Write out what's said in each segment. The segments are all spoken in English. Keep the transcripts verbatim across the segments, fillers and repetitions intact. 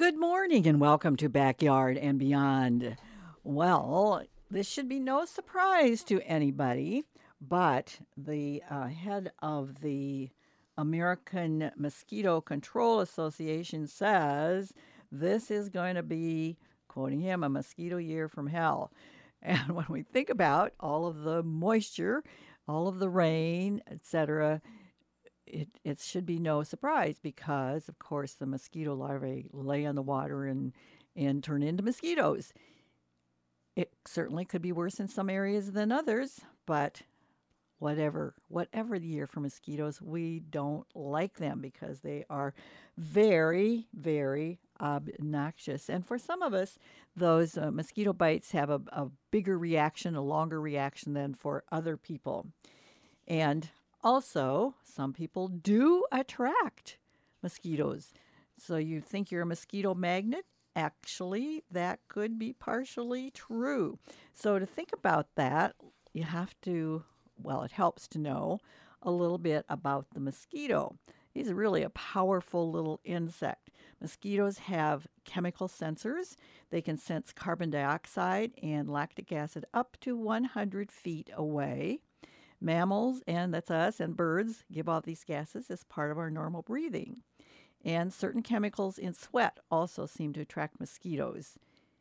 Good morning and welcome to Backyard and Beyond. Well, this should be no surprise to anybody, but the uh, head of the American Mosquito Control Association says this is going to be, quoting him, a mosquito year from hell. And when we think about all of the moisture, all of the rain, et cetera, it, it should be no surprise because, of course, the mosquito larvae lay on the water and, and turn into mosquitoes. It certainly could be worse in some areas than others, but whatever, whatever the year for mosquitoes, we don't like them because they are very, very obnoxious. And for some of us, those uh, mosquito bites have a, a bigger reaction, a longer reaction than for other people. And also, some people do attract mosquitoes. So you think you're a mosquito magnet? Actually, that could be partially true. So to think about that, you have to, well, it helps to know a little bit about the mosquito. He's really a powerful little insect. Mosquitoes have chemical sensors. They can sense carbon dioxide and lactic acid up to one hundred feet away. Mammals, and that's us, and birds give off these gases as part of our normal breathing. And certain chemicals in sweat also seem to attract mosquitoes.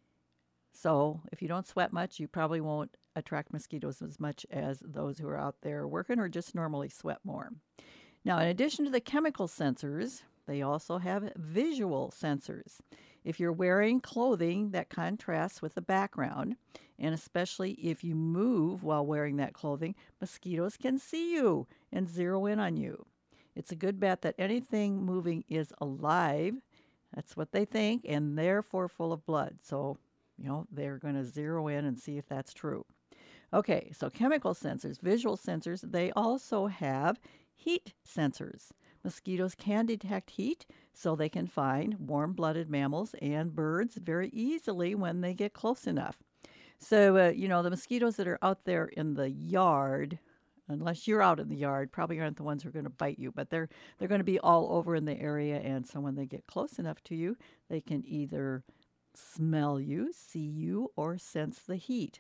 So if you don't sweat much, you probably won't attract mosquitoes as much as those who are out there working or just normally sweat more. Now, in addition to the chemical sensors, they also have visual sensors. If you're wearing clothing that contrasts with the background, and especially if you move while wearing that clothing, mosquitoes can see you and zero in on you. It's a good bet that anything moving is alive. That's what they think, and therefore full of blood. So, you know, they're going to zero in and see if that's true. Okay, so chemical sensors, visual sensors, they also have heat sensors. Mosquitoes can detect heat, so they can find warm blooded mammals and birds very easily when they get close enough. So, uh, you know, the mosquitoes that are out there in the yard, unless you're out in the yard, probably aren't the ones who are going to bite you, but they're they're going to be all over in the area, and so when they get close enough to you, they can either smell you, see you, or sense the heat.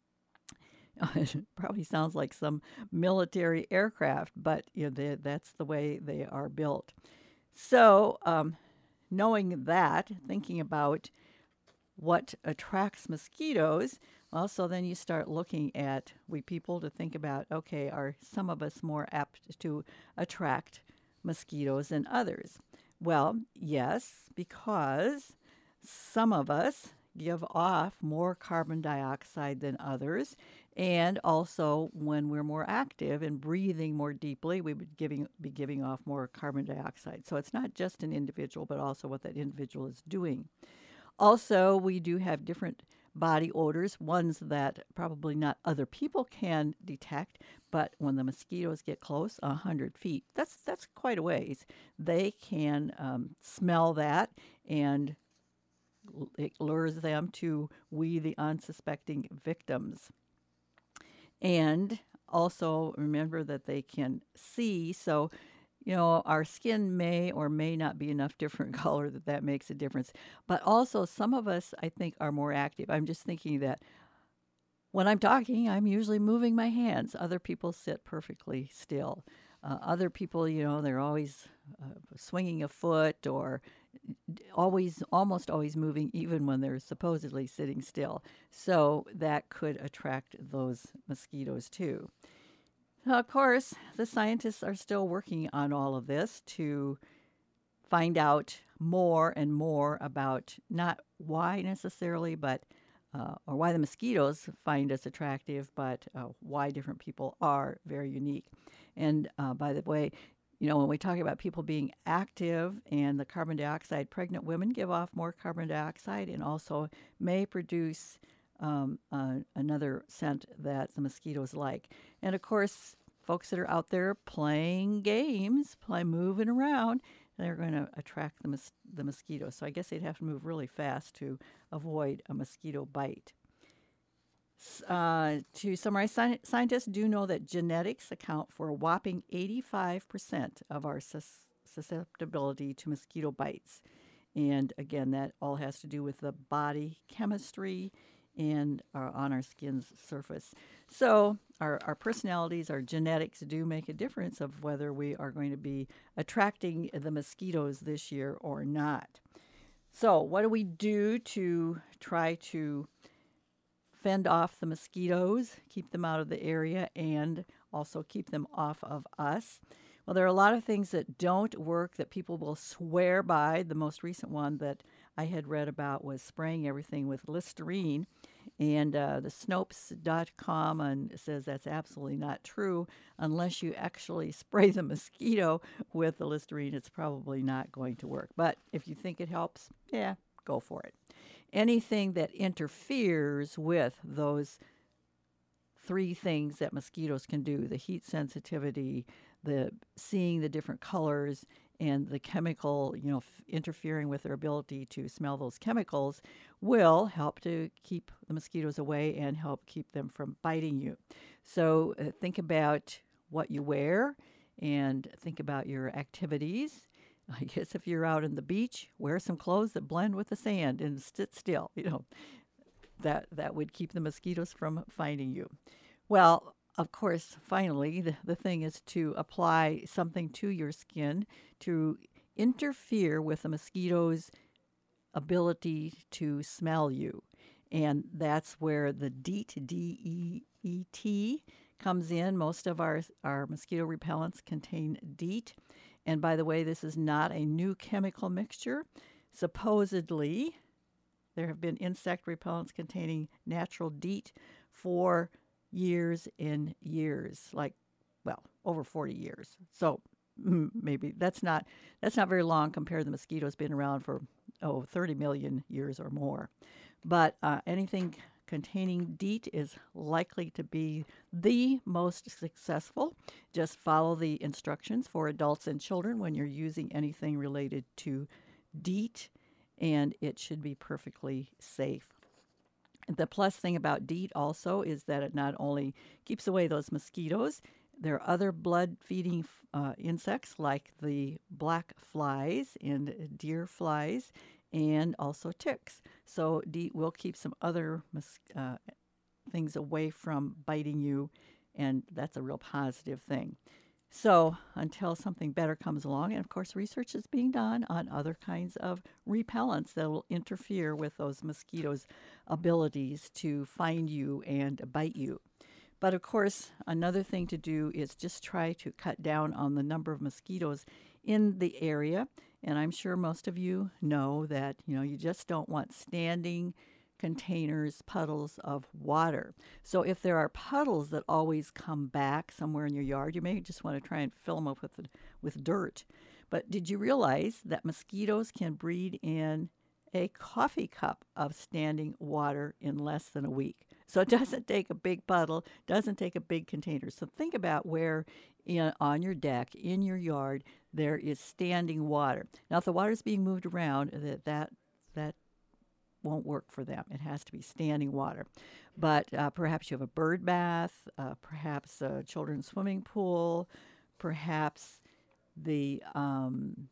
It probably sounds like some military aircraft, but you know, they, that's the way they are built. So, um, knowing that, thinking about what attracts mosquitoes, well, so then you start looking at we people to think about okay, are some of us more apt to attract mosquitoes than others? Well, yes, because some of us give off more carbon dioxide than others. And also, when we're more active and breathing more deeply, we would giving, be giving off more carbon dioxide. So it's not just an individual, but also what that individual is doing. Also, we do have different body odors, ones that probably not other people can detect, but when the mosquitoes get close, a hundred feet, that's that's quite a ways. They can um, smell that, and it lures them to we, the unsuspecting victims. And also remember that they can see. So, you know, our skin may or may not be enough different color that that makes a difference. But also, some of us, I think, are more active. I'm just thinking that when I'm talking, I'm usually moving my hands. Other people sit perfectly still. Uh, other people, you know, they're always uh, swinging a foot or always, almost always moving, even when they're supposedly sitting still. So that could attract those mosquitoes too. Now, of course, the scientists are still working on all of this to find out more and more about not why necessarily, but uh, or why the mosquitoes find us attractive, but uh, why different people are very unique. And uh, by the way, you know, when we talk about people being active and the carbon dioxide, pregnant women give off more carbon dioxide and also may produce um, uh, another scent that the mosquitoes like. And of course, folks that are out there playing games, play moving around, they're going to attract the, mos- the mosquitoes. So I guess they'd have to move really fast to avoid a mosquito bite. Uh, to summarize, sci- scientists do know that genetics account for a whopping eighty-five percent of our sus- susceptibility to mosquito bites. And again, that all has to do with the body chemistry and uh, on our skin's surface. So, our, our personalities, our genetics do make a difference of whether we are going to be attracting the mosquitoes this year or not. So, what do we do to try to fend off the mosquitoes, keep them out of the area, and also keep them off of us? Well, there are a lot of things that don't work that people will swear by. The most recent one that I had read about was spraying everything with Listerine. And uh, the Snopes dot com and says that's absolutely not true. Unless you actually spray the mosquito with the Listerine, it's probably not going to work. But if you think it helps, yeah, go for it. Anything that interferes with those three things that mosquitoes can do, the heat sensitivity, the seeing the different colors, and the chemical, you know, f- interfering with their ability to smell those chemicals, will help to keep the mosquitoes away and help keep them from biting you. So uh, think about what you wear and think about your activities. I guess if you're out on the beach, wear some clothes that blend with the sand and sit still. You know, that that would keep the mosquitoes from finding you. Well, of course, finally, the, the thing is to apply something to your skin to interfere with the mosquito's ability to smell you. And that's where the DEET, D E E T, comes in. Most of our, our mosquito repellents contain DEET. And by the way, this is not a new chemical mixture. Supposedly, there have been insect repellents containing natural DEET for years and years, like, well, over forty years. So mm, maybe that's not that's not very long compared to the mosquitoes being around for, oh, thirty million years or more. But uh, anything containing DEET is likely to be the most successful. Just follow the instructions for adults and children when you're using anything related to DEET, and it should be perfectly safe. The plus thing about DEET also is that it not only keeps away those mosquitoes, there are other blood-feeding uh, insects like the black flies and deer flies and also ticks. So DEET will keep some other mos- uh, things away from biting you, and that's a real positive thing. So until something better comes along, and of course research is being done on other kinds of repellents that will interfere with those mosquitoes' abilities to find you and bite you. But of course, another thing to do is just try to cut down on the number of mosquitoes in the area. And I'm sure most of you know that, you know, you just don't want standing containers, puddles of water. So if there are puddles that always come back somewhere in your yard, you may just want to try and fill them up with with dirt. But did you realize that mosquitoes can breed in a coffee cup of standing water in less than a week? So it doesn't take a big puddle, doesn't take a big container. So think about where in, on your deck, in your yard, there is standing water. Now, if the water is being moved around, that that that won't work for them. It has to be standing water. But uh, perhaps you have a bird bath, uh, perhaps a children's swimming pool, perhaps the um,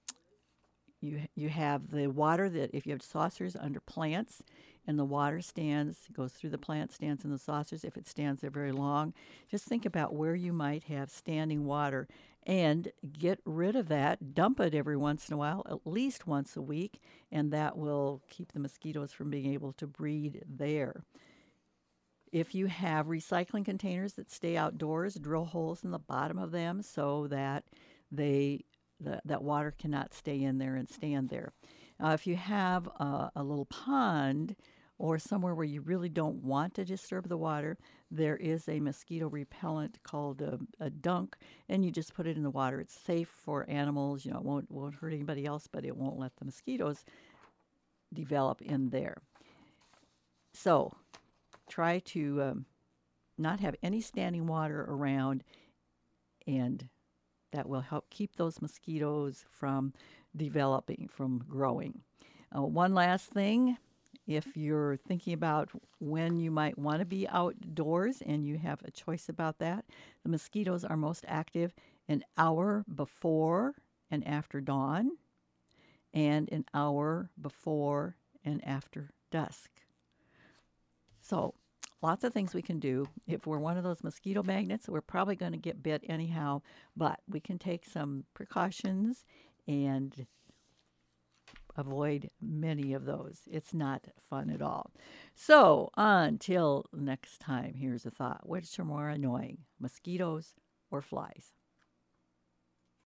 you you have the water that if you have saucers under plants and the water stands goes through the plant, stands in the saucers. If it stands there very long, just think about where you might have standing water and get rid of that. Dump it every once in a while, at least once a week, and that will keep the mosquitoes from being able to breed there. If you have recycling containers that stay outdoors, drill holes in the bottom of them so that they the, that water cannot stay in there and stand there. Uh, if you have a, a little pond or somewhere where you really don't want to disturb the water, there is a mosquito repellent called a, a dunk, and you just put it in the water. It's safe for animals. You know, it won't won't hurt anybody else, but it won't let the mosquitoes develop in there. So try to um, not have any standing water around, and that will help keep those mosquitoes from developing, from growing. Uh, one last thing, if you're thinking about when you might want to be outdoors and you have a choice about that, the mosquitoes are most active an hour before and after dawn, and an hour before and after dusk. So, lots of things we can do. If we're one of those mosquito magnets, we're probably going to get bit anyhow, but we can take some precautions and avoid many of those. It's not fun at all. So, until next time, here's a thought. Which are more annoying, mosquitoes or flies?